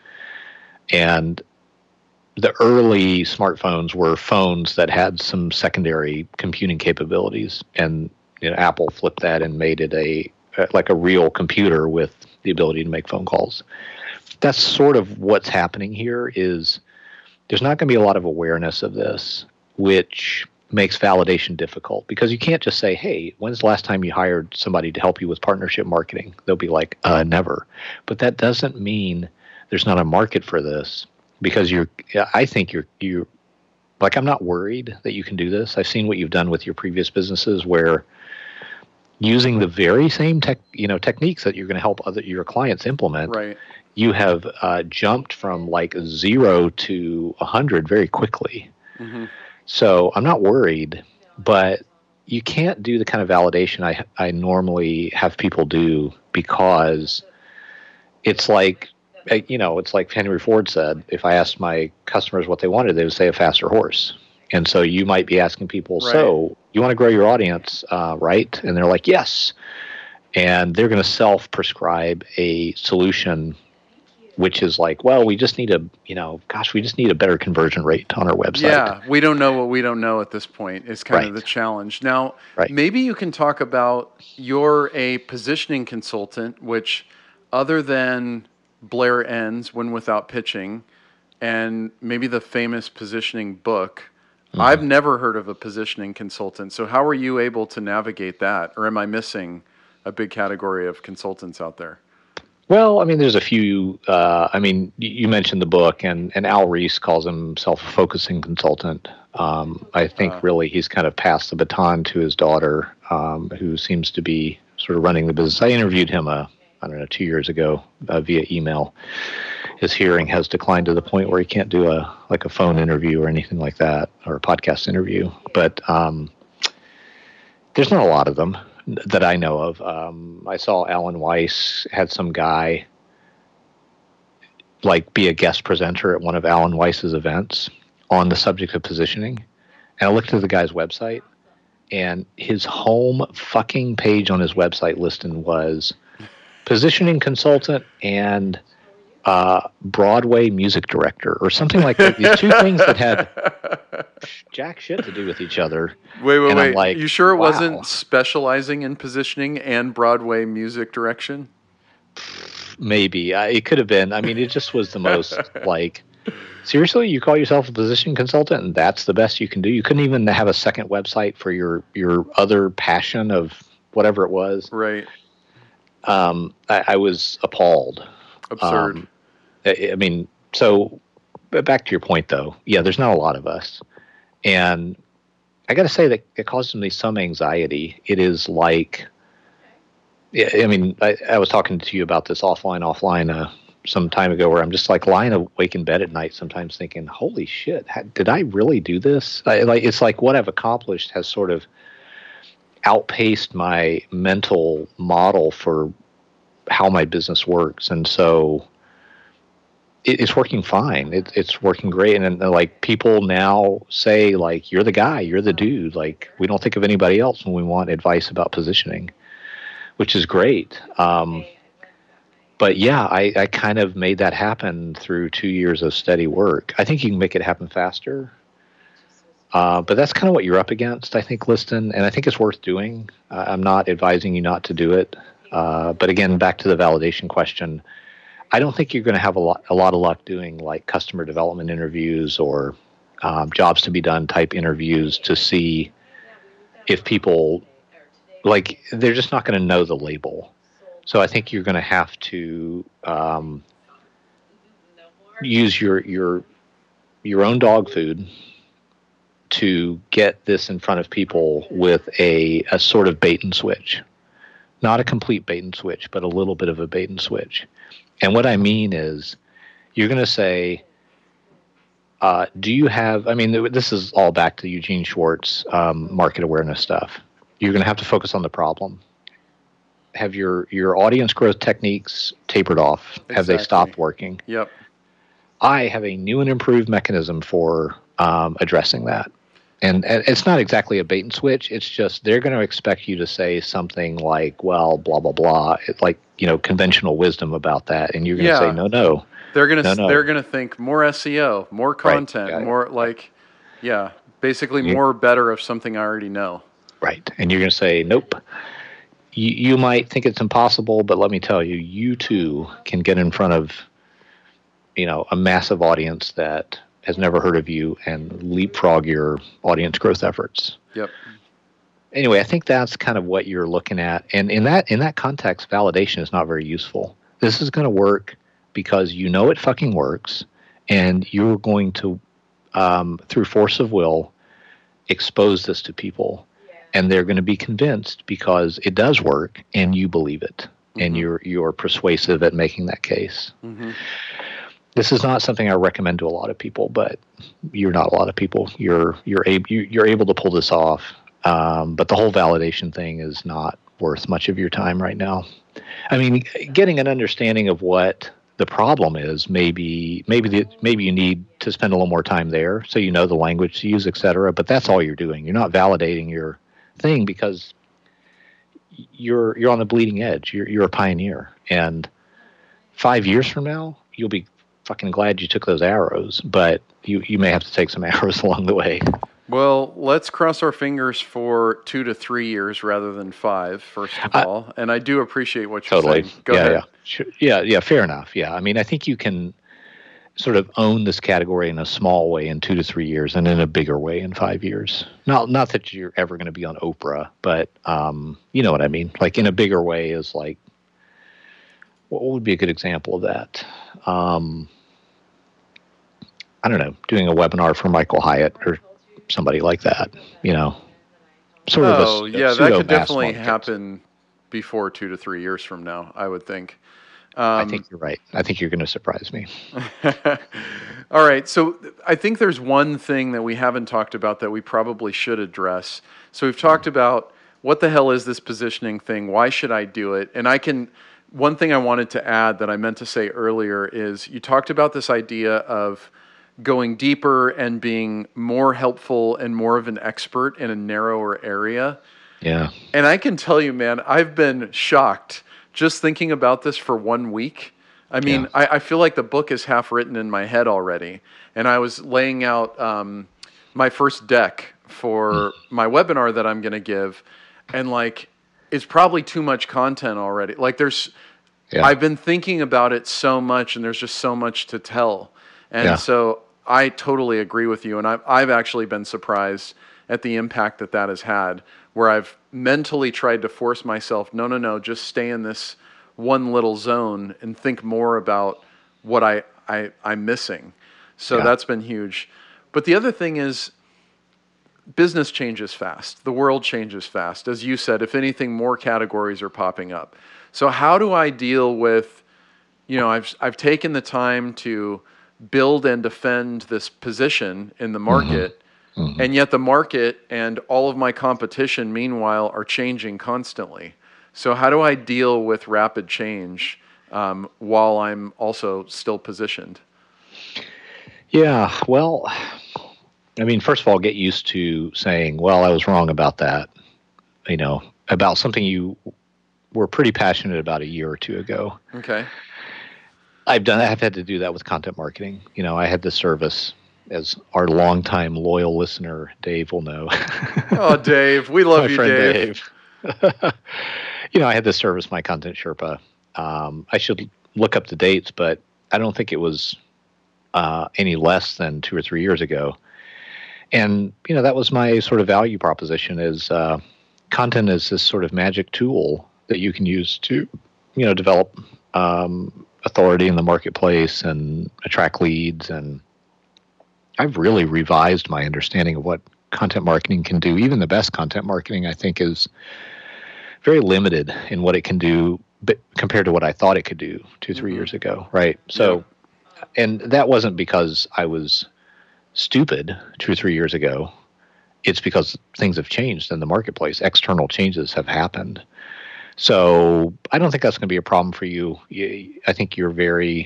And the early smartphones were phones that had some secondary computing capabilities, and you know, Apple flipped that and made it a like a real computer with the ability to make phone calls. That's sort of what's happening here. Is there's not going to be a lot of awareness of this, which makes validation difficult because you can't just say, hey, when's the last time you hired somebody to help you with partnership marketing? They'll be like, uh, never. But that doesn't mean there's not a market for this. Because you're, I think you're, you, like, I'm not worried that you can do this. I've seen what you've done with your previous businesses, where using the very same tech, you know, techniques that you're going to help other your clients implement, Right. you have uh, jumped from like zero to a hundred very quickly. Mm-hmm. So I'm not worried, but you can't do the kind of validation I I normally have people do, because it's like, you know, it's like Henry Ford said, if I asked my customers what they wanted, they would say a faster horse. And so you might be asking people, Right. so you want to grow your audience, uh, right? And they're like, yes. And they're going to self-prescribe a solution, which is like, well, we just need a, you know, gosh, we just need a better conversion rate on our website. Yeah, we don't know what we don't know at this point is kind of Right. the challenge. Now, Right. maybe you can talk about you're a positioning consultant, which other than Blair Ends, Win Without Pitching, and maybe the famous positioning book, mm-hmm. I've never heard of a positioning consultant. So how are you able to navigate that? Or am I missing a big category of consultants out there? Well, I mean, there's a few. Uh, I mean, you mentioned the book, and, and Al Ries calls himself a focusing consultant. Um, I think uh, really he's kind of passed the baton to his daughter, um, who seems to be sort of running the business. I interviewed him, a, I don't know, two years ago uh, via email. His hearing has declined to the point where he can't do a like a phone interview or anything like that, or a podcast interview. But um, there's not a lot of them that I know of. Um, I saw Alan Weiss had some guy like be a guest presenter at one of Alan Weiss's events on the subject of positioning. And I looked at the guy's website, and his home fucking page on his website listing was positioning consultant and uh, Broadway music director or something like that. These two things that had jack shit to do with each other. Wait, wait, and wait. I'm like, you sure it wow. wasn't specializing in positioning and Broadway music direction? Maybe. Uh, it could have been. I mean, it just was the most like, seriously, you call yourself a position consultant and that's the best you can do? You couldn't even have a second website for your, your other passion of whatever it was. Right. Um, I, I was appalled. Absurd. Um, I, I mean, so back to your point, though. Yeah, there's not a lot of us. And I got to say that it causes me some anxiety. It is like, I mean, I, I was talking to you about this offline, offline uh, some time ago, where I'm just like lying awake in bed at night sometimes thinking, holy shit, did I really do this? I, like, it's like what I've accomplished has sort of outpaced my mental model for how my business works. And so it, it's working fine. It, it's working great. And then, like, people now say, like, you're the guy, you're the dude. Like, we don't think of anybody else when we want advice about positioning, which is great. Um, but yeah, I, I kind of made that happen through two years of steady work. I think you can make it happen faster. Uh, but that's kind of what you're up against, I think, Liston, and I think it's worth doing. Uh, I'm not advising you not to do it. Uh, but again, back to the validation question, I don't think you're going to have a lot, a lot of luck doing like customer development interviews or um, jobs to be done type interviews to see if people, like, they're just not going to know the label. So I think you're going to have to um, use your your your own dog food to get this in front of people with a, a sort of bait and switch. Not a complete bait and switch, but a little bit of a bait and switch. And what I mean is you're going to say, uh, do you have, I mean, this is all back to Eugene Schwartz um, market awareness stuff. You're going to have to focus on the problem. Have your, your audience growth techniques tapered off? Exactly. Have they stopped working? Yep. I have a new and improved mechanism for um, addressing that. And, and it's not exactly a bait and switch. It's just they're going to expect you to say something like, well, blah, blah, blah, it, like, you know, conventional wisdom about that. And you're going to yeah. say, no, no. They're going to no, no. they're going to think more S E O, more content, right. more like, yeah, basically you, more better of something I already know. Right. And you're going to say, nope. You, you might think it's impossible, but let me tell you, you too can get in front of, you know, a massive audience that has never heard of you and leapfrog your audience growth efforts. Yep. Anyway, I think that's kind of what you're looking at. And in that in that context, validation is not very useful. This is going to work because you know it fucking works, and you're going to, um, through force of will, expose this to people. Yeah. And they're going to be convinced because it does work and you believe it. Mm-hmm. And you're you're persuasive at making that case. Mm-hmm. This is not something I recommend to a lot of people, but you're not a lot of people. You're you're able you're able to pull this off, um, but the whole validation thing is not worth much of your time right now. I mean, getting an understanding of what the problem is, maybe maybe the, maybe you need to spend a little more time there, so you know the language to use, et cetera. But that's all you're doing. You're not validating your thing because you're you're on the bleeding edge. You're you're a pioneer, and five years from now, you'll be fucking glad you took those arrows, but you, you may have to take some arrows along the way. Well, let's cross our fingers for two to three years rather than five, first of I, all. And I do appreciate what you're totally. saying. Go yeah, ahead. Yeah. Sure. yeah, yeah, fair enough. Yeah, I mean, I think you can sort of own this category in a small way in two to three years and in a bigger way in five years. Not not that you're ever going to be on Oprah, but um, you know what I mean? Like in a bigger way is like, what would be a good example of that? Um, I don't know, doing a webinar for Michael Hyatt or somebody like that, you know, sort oh, of a, Oh, yeah, a that could definitely market. happen before two to three years from now, I would think. Um, I think you're right. I think you're going to surprise me. All right. So I think there's one thing that we haven't talked about that we probably should address. So we've talked about what the hell is this positioning thing? Why should I do it? And I can, one thing I wanted to add that I meant to say earlier is you talked about this idea of going deeper and being more helpful and more of an expert in a narrower area. Yeah. And I can tell you, man, I've been shocked just thinking about this for one week. I mean, yeah. I, I feel like the book is half written in my head already. And I was laying out um, my first deck for mm. my webinar that I'm going to give. And like, it's probably too much content already. Like there's, yeah. I've been thinking about it so much and there's just so much to tell. And yeah. so I totally agree with you. And I've, I've actually been surprised at the impact that that has had, where I've mentally tried to force myself, no, no, no, just stay in this one little zone and think more about what I, I, I'm missing. So yeah. that's been huge. But the other thing is business changes fast. The world changes fast. As you said, if anything, more categories are popping up. So how do I deal with, you know, I've I've taken the time to build and defend this position in the market, mm-hmm. Mm-hmm. and yet the market and all of my competition, meanwhile, are changing constantly. So how do I deal with rapid change um, while I'm also still positioned? Yeah, well, I mean, first of all, get used to saying, well, I was wrong about that, you know, about something you were pretty passionate about a year or two ago. Okay. I've done, I've had to do that with content marketing. You know, I had this service, as our longtime loyal listener, Dave, will know. Oh, Dave, we love My you, friend Dave. Dave. You know, I had this service, My Content Sherpa. Um, I should look up the dates, but I don't think it was uh, any less than two or three years ago. And, you know, that was my sort of value proposition is uh, content is this sort of magic tool that you can use to, you know, develop um, authority in the marketplace and attract leads. And I've really revised my understanding of what content marketing can do. Even the best content marketing, I think, is very limited in what it can do but compared to what I thought it could do two, three mm-hmm. years ago, right? So, yeah. And that wasn't because I was stupid two or three years ago. It's because things have changed in the marketplace. External changes have happened. So I don't think that's going to be a problem for you. I think you're very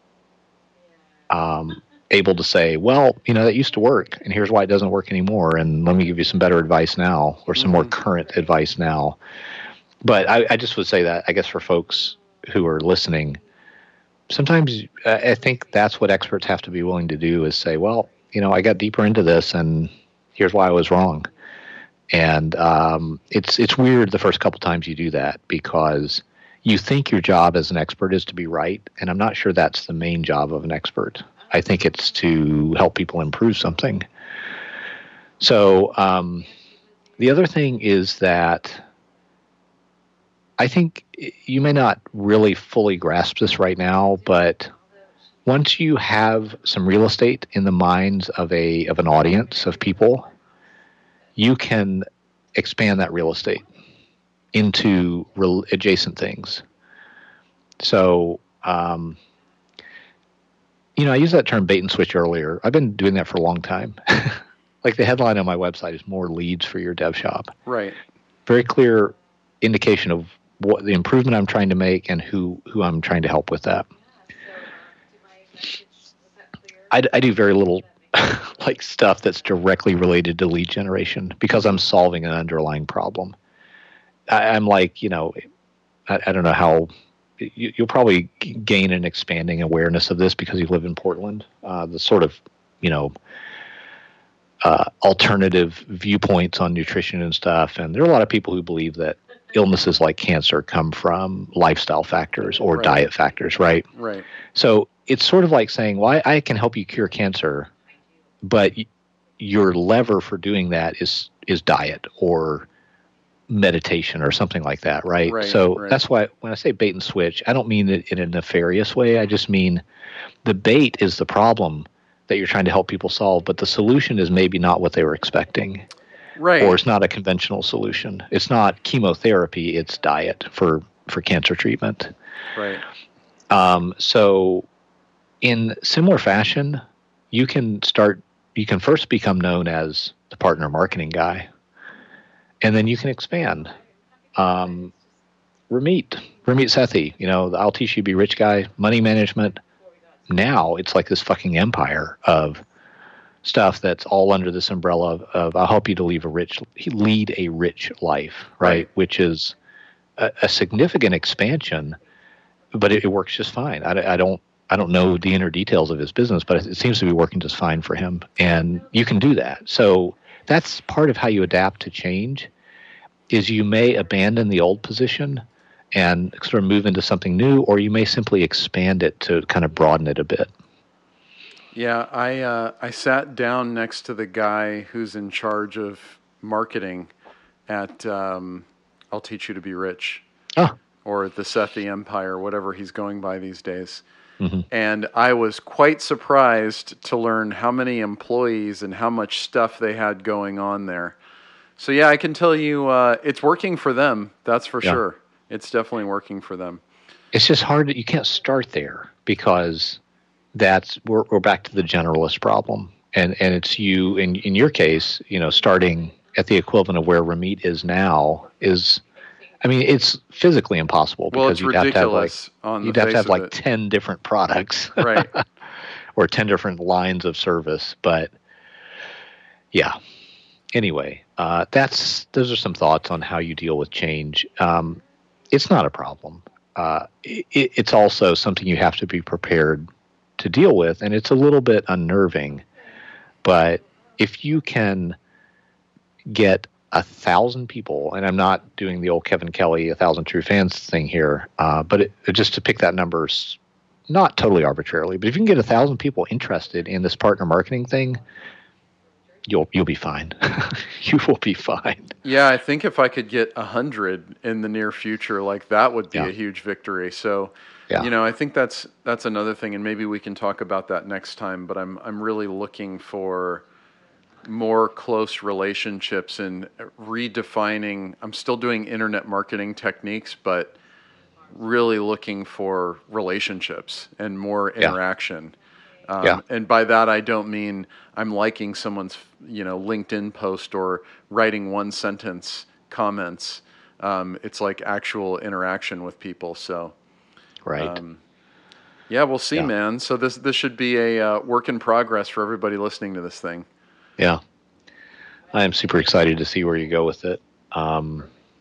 um, able to say, well, you know, that used to work, and here's why it doesn't work anymore, and let me give you some better advice now, or some mm-hmm. more current advice now. But I, I just would say that, I guess, for folks who are listening, sometimes uh, I think that's what experts have to be willing to do is say, well, you know, I got deeper into this, and here's why I was wrong. And um, it's it's weird the first couple times you do that because you think your job as an expert is to be right, and I'm not sure that's the main job of an expert. I think it's to help people improve something. So um, the other thing is that I think you may not really fully grasp this right now, but once you have some real estate in the minds of a of an audience of people, you can expand that real estate into real adjacent things. So, um, you know, I used that term bait and switch earlier. I've been doing that for a long time. Like the headline on my website is more leads for your dev shop. Right. Very clear indication of what the improvement I'm trying to make and who, who I'm trying to help with that. I, I do very little like stuff that's directly related to lead generation because I'm solving an underlying problem. I, I'm like, you know, I, I don't know how you, you'll probably gain an expanding awareness of this because you live in Portland. Uh, the sort of, you know, uh, alternative viewpoints on nutrition and stuff. And there are a lot of people who believe that illnesses like cancer come from lifestyle factors or right. diet factors, right? Right. So it's sort of like saying, well, I, I can help you cure cancer, but y- your lever for doing that is is diet or meditation or something like that, right? right so right. That's why when I say bait and switch, I don't mean it in a nefarious way. I just mean the bait is the problem that you're trying to help people solve, but the solution is maybe not what they were expecting. Right. Or it's not a conventional solution. It's not chemotherapy, it's diet for, for cancer treatment. Right. Um, so in similar fashion, you can start, you can first become known as the partner marketing guy, and then you can expand. Um, Ramit, Ramit Sethi, you know, the I'll Teach You to Be Rich guy, money management. Now it's like this fucking empire of stuff that's all under this umbrella of, of I'll help you to lead a rich, lead a rich life, right? right. Which is a, a significant expansion, but it, it works just fine. I, I don't, I don't know the inner details of his business, but it, it seems to be working just fine for him. And you can do that. So that's part of how you adapt to change is you may abandon the old position and sort of move into something new, or you may simply expand it to kind of broaden it a bit. Yeah, I uh, I sat down next to the guy who's in charge of marketing at um, I'll Teach You to Be Rich, oh. or the Sethi Empire, whatever he's going by these days. Mm-hmm. And I was quite surprised to learn how many employees and how much stuff they had going on there. So yeah, I can tell you uh, it's working for them, that's for yeah. sure. It's definitely working for them. It's just hard. You can't start there because that's we're we're back to the generalist problem, and and it's you in in your case, you know, starting at the equivalent of where Ramit is now is, I mean, it's physically impossible because well, it's you'd have to have like on you'd the have to have like it. ten different products, right? or ten different lines of service. But yeah, anyway, uh, that's those are some thoughts on how you deal with change. Um, it's not a problem. Uh, it, it's also something you have to be prepared to deal with, and it's a little bit unnerving. But if you can get a thousand people, and I'm not doing the old Kevin Kelly, a thousand true fans thing here, uh, but it, just to pick that number, not totally arbitrarily, but if you can get a thousand people interested in this partner marketing thing, you'll you'll be fine. You will be fine. Yeah, I think if I could get a hundred in the near future, like that would be yeah. a huge victory. So, yeah. you know, I think that's that's another thing, and maybe we can talk about that next time. But I'm I'm really looking for more close relationships and redefining. I'm still doing internet marketing techniques, but really looking for relationships and more interaction. Yeah. Um, yeah. And by that, I don't mean I'm liking someone's, you know, LinkedIn post or writing one sentence comments. Um, it's like actual interaction with people. So, right. Um, yeah, we'll see, yeah. man. So this, this should be a uh, work in progress for everybody listening to this thing. Yeah. I am super excited to see where you go with it. Um,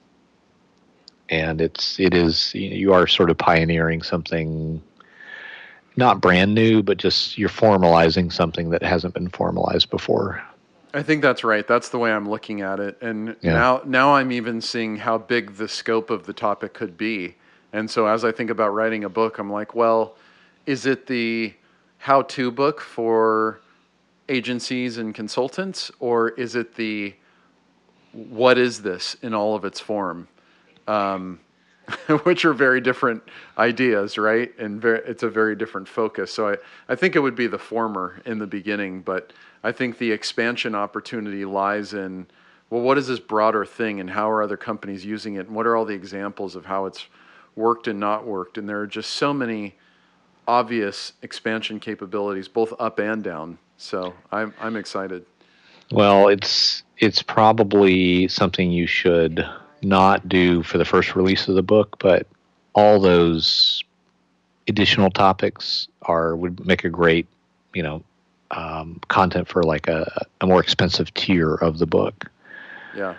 and it's, it is, you are sort of pioneering something not brand new, but just you're formalizing something that hasn't been formalized before. I think that's right. That's the way I'm looking at it. And yeah. now, now I'm even seeing how big the scope of the topic could be. And so as I think about writing a book, I'm like, well, is it the how-to book for agencies and consultants, or is it the what is this in all of its form? Um, which are very different ideas, right? And very, it's a very different focus. So I, I think it would be the former in the beginning, but I think the expansion opportunity lies in, well, what is this broader thing and how are other companies using it? And what are all the examples of how it's worked and not worked? And there are just so many obvious expansion capabilities, both up and down. So I'm I'm excited. Well, it's it's probably something you should not do for the first release of the book, but all those additional topics are would make a great, you know, um, content for like a, a more expensive tier of the book. Yeah.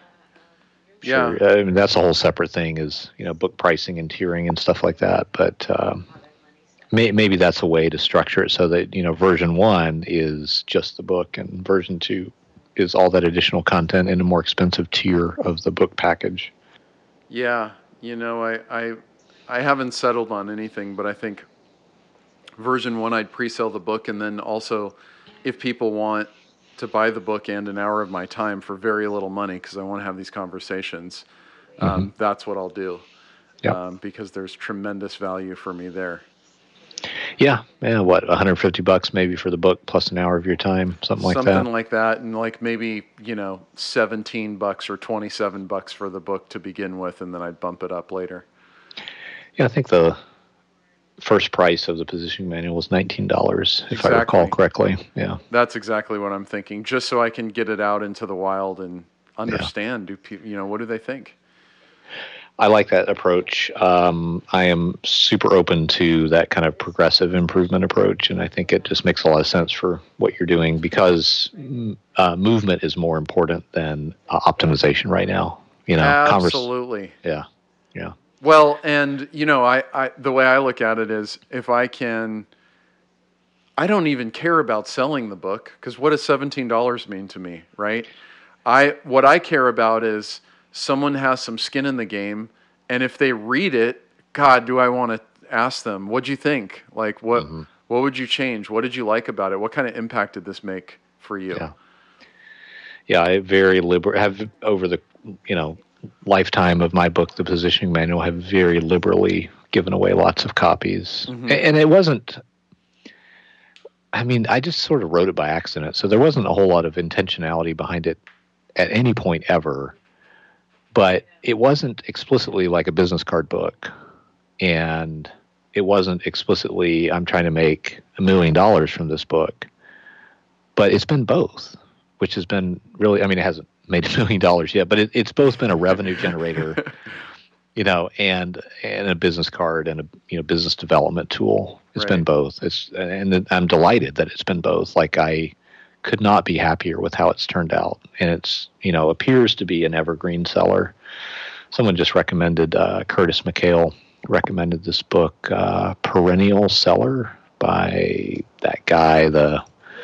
Sure. Yeah. I mean, that's a whole separate thing, is, you know, book pricing and tiering and stuff like that. But um, may, maybe that's a way to structure it so that, you know, version one is just the book and version two is all that additional content in a more expensive tier of the book package. Yeah. You know, I, I, I haven't settled on anything, but I think version one, I'd pre-sell the book. And then also if people want to buy the book and an hour of my time for very little money, because I want to have these conversations, um, mm-hmm. that's what I'll do. Yep. Um, because there's tremendous value for me there. Yeah, yeah. What, one hundred fifty bucks maybe for the book plus an hour of your time, something like something that. Something like that, and like maybe, you know, seventeen bucks or twenty-seven bucks for the book to begin with, and then I'd bump it up later. Yeah, I think the first price of the positioning manual was nineteen dollars, if exactly. I recall correctly. Yeah, that's exactly what I'm thinking. Just so I can get it out into the wild and understand. Yeah. Do people, you know, what do they think? I like that approach. Um, I am super open to that kind of progressive improvement approach, and I think it just makes a lot of sense for what you're doing, because uh, movement is more important than uh, optimization right now. You know, absolutely. Converse- yeah, yeah. Well, and you know, I, I the way I look at it is, if I can, I don't even care about selling the book, because what does seventeen dollars mean to me, right? I what I care about is someone has some skin in the game, and if they read it, God, do I want to ask them, what'd you think? Like, what mm-hmm. what would you change? What did you like about it? What kind of impact did this make for you? Yeah, yeah. I very liber- have over the you know lifetime of my book, The Positioning Manual, have very liberally given away lots of copies, mm-hmm. and it wasn't. I mean, I just sort of wrote it by accident, so there wasn't a whole lot of intentionality behind it at any point ever. But it wasn't explicitly like a business card book, and it wasn't explicitly, I'm trying to make a million dollars from this book. But it's been both, which has been really, I mean, it hasn't made a million dollars yet, but it, it's both been a revenue generator you know, and and a business card and a you know business development tool. It's Right. been both. It's and I'm delighted that it's been both. Like I could not be happier with how it's turned out, and it's you know appears to be an evergreen seller. Someone just recommended uh, Curtis McHale recommended this book, uh, Perennial Seller, by that guy. The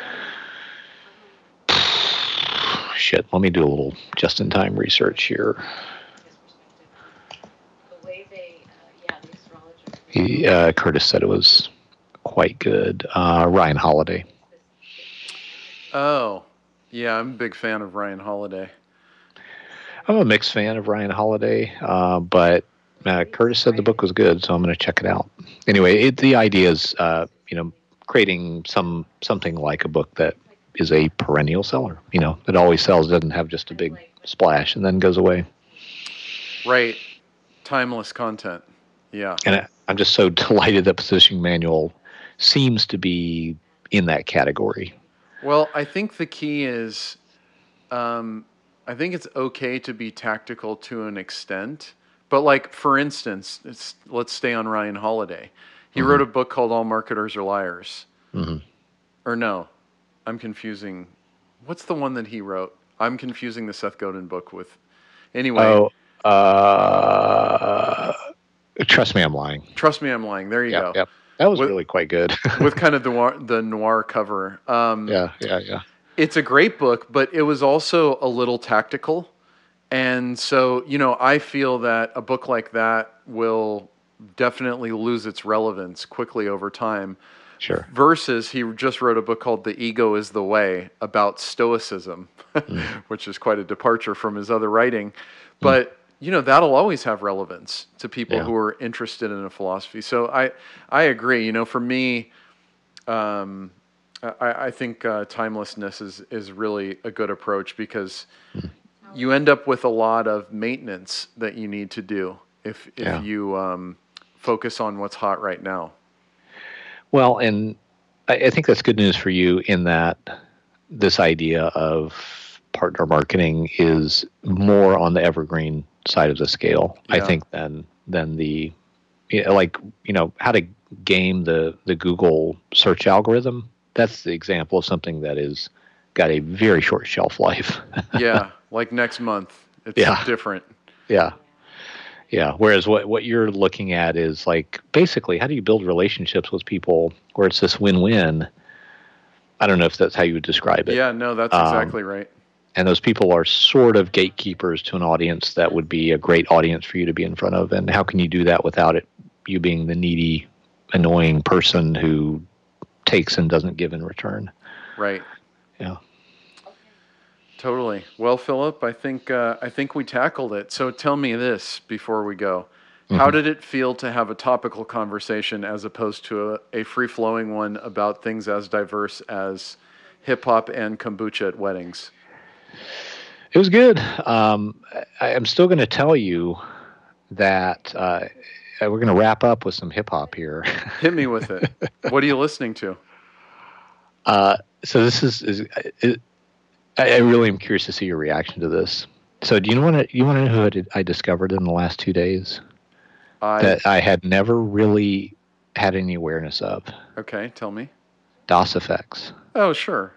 shit. Let me do a little just-in-time research here. He, uh, Curtis said it was quite good. Uh, Ryan Holiday. Oh, yeah, I'm a big fan of Ryan Holiday. I'm a mixed fan of Ryan Holiday, uh, but uh, Curtis said the book was good, so I'm going to check it out. Anyway, it, the idea is, uh, you know, creating some something like a book that is a perennial seller. You know, it always sells, doesn't have just a big splash and then goes away. Right, timeless content. Yeah, and I, I'm just so delighted that Positioning Manual seems to be in that category. Well, I think the key is. Um, I think it's okay to be tactical to an extent, but like for instance, it's, let's stay on Ryan Holiday. He mm-hmm. wrote a book called All Marketers Are Liars. Mm-hmm. Or no, I'm confusing. What's the one that he wrote? I'm confusing the Seth Godin book with. Anyway. Oh, uh, Trust Me, I'm Lying. Trust Me, I'm Lying. There you yep, go. Yep. That was with, really quite good. with kind of the noir, the noir cover. Um, yeah, yeah, yeah. It's a great book, but it was also a little tactical. And so, you know, I feel that a book like that will definitely lose its relevance quickly over time. Sure. Versus he just wrote a book called The Ego is the Way about Stoicism, mm. which is quite a departure from his other writing. But, mm. you know, that'll always have relevance to people yeah. who are interested in a philosophy. So I, I agree. You know, for me, um, I, I think uh, timelessness is, is really a good approach because mm. you end up with a lot of maintenance that you need to do if if yeah. you um, focus on what's hot right now. Well, and I, I think that's good news for you in that this idea of partner marketing is more on the evergreen side of the scale, yeah. I think, than than the you know, like you know how to game the the Google search algorithm. That's the example of something that is got a very short shelf life. yeah, like next month. It's yeah. different. Yeah. Yeah. Whereas what, what you're looking at is like basically how do you build relationships with people where it's this win-win? I don't know if that's how you would describe it. Yeah, no, that's exactly um, right. And those people are sort of gatekeepers to an audience that would be a great audience for you to be in front of. And how can you do that without it you being the needy, annoying person who takes and doesn't give in return? Right. Yeah. Totally. Well, Philip, I think uh, I think we tackled it. So tell me this before we go. Mm-hmm. How did it feel to have a topical conversation as opposed to a, a free-flowing one about things as diverse as hip-hop and kombucha at weddings? It was good. Um, I, I'm still going to tell you that uh, we're going to wrap up with some hip-hop here. Hit me with it. What are you listening to? Uh, so this is... is it, I really am curious to see your reaction to this. So, do you want to you want to know who I discovered in the last two days I, that I had never really had any awareness of? Okay, tell me. Das F X. Oh, sure.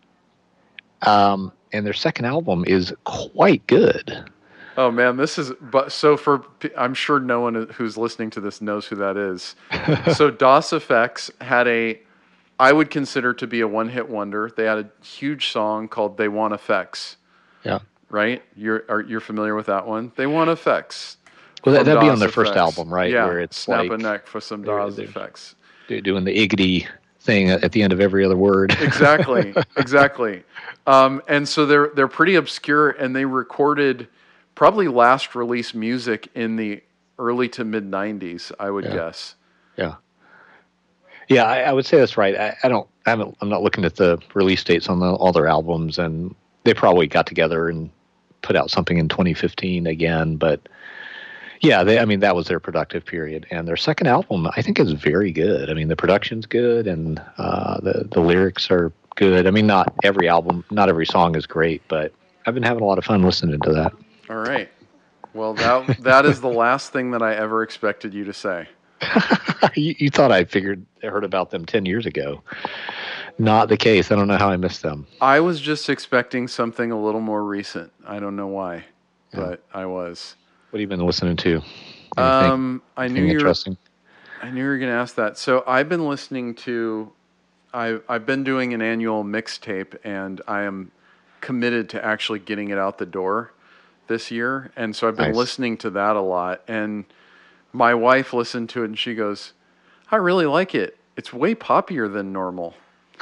Um, and their second album is quite good. Oh man, this is but so for I'm sure no one who's listening to this knows who that is. So Das F X had a. I would consider to be a one-hit wonder. They had a huge song called "They Want Effects." Yeah. Right. You're are you're familiar with that one? "They Want Effects." Well, that, that'd be on their first album, right? Yeah. Where it's snap like, a neck for some Das F X. They're doing the iggity thing at the end of every other word. Exactly. Exactly. Um, and so they're they're pretty obscure, and they recorded probably last release music in the early to mid nineties. I would yeah. guess. Yeah. Yeah, I, I would say that's right. I, I don't. I haven't. I'm not looking at the release dates on the, all their albums, and they probably got together and put out something in twenty fifteen again. But yeah, they. I mean, that was their productive period, and their second album, I think, is very good. I mean, the production's good, and uh, the the lyrics are good. I mean, not every album, not every song is great, but I've been having a lot of fun listening to that. All right. Well, that that is the last thing that I ever expected you to say. you, you thought I figured heard about them ten years ago. Not the case. I don't know how I missed them. I was just expecting something a little more recent. I don't know why, yeah. but I was. What have you been listening to? Anything, um, I knew you were, I knew you were going to ask that. So I've been listening to. I I've been doing an annual mixtape, and I am committed to actually getting it out the door this year. And so I've been nice. listening to that a lot. And my wife listened to it, and she goes, "I really like it. It's way poppier than normal."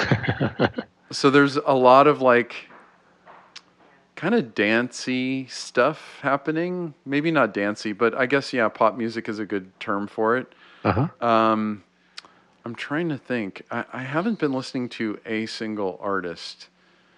So there's a lot of like kind of dancey stuff happening. Maybe not dancey, but I guess, yeah, pop music is a good term for it. Uh-huh. Um, I'm trying to think. I, I haven't been listening to a single artist.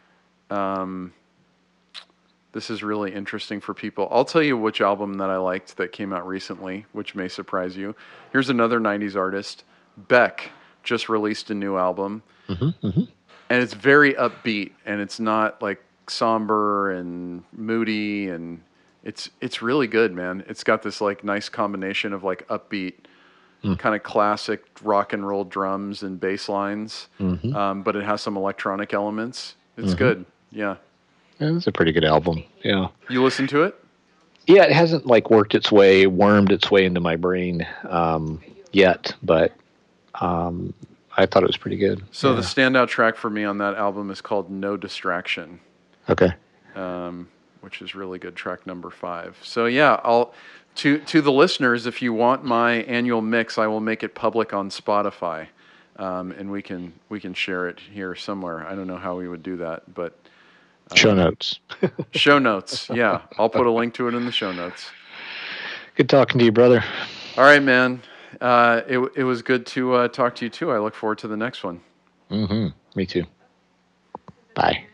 Um, this is really interesting for people. I'll tell you which album that I liked that came out recently, which may surprise you. Here's another nineties artist. Beck just released a new album. Mm-hmm, mm-hmm. And it's very upbeat, and it's not like somber and moody, and it's it's really good, man. It's got this like nice combination of like upbeat, mm. kind of classic rock and roll drums and bass lines, mm-hmm. um, but it has some electronic elements. It's mm-hmm. good, yeah. Yeah, it's a pretty good album. Yeah. You listen to it? Yeah, it hasn't like worked its way, wormed its way into my brain um, yet, but. Um, I thought it was pretty good. So yeah. the standout track for me on that album is called No Distraction. Okay. Um, which is really good, track number five. So yeah, I'll to to the listeners, if you want my annual mix, I will make it public on Spotify, um, and we can we can share it here somewhere. I don't know how we would do that, but um, show notes. show notes. Yeah, I'll put a link to it in the show notes. Good talking to you, brother. All right, man. Uh, it it was good to uh, talk to you too. I look forward to the next one. Mm-hmm. Me too. Bye.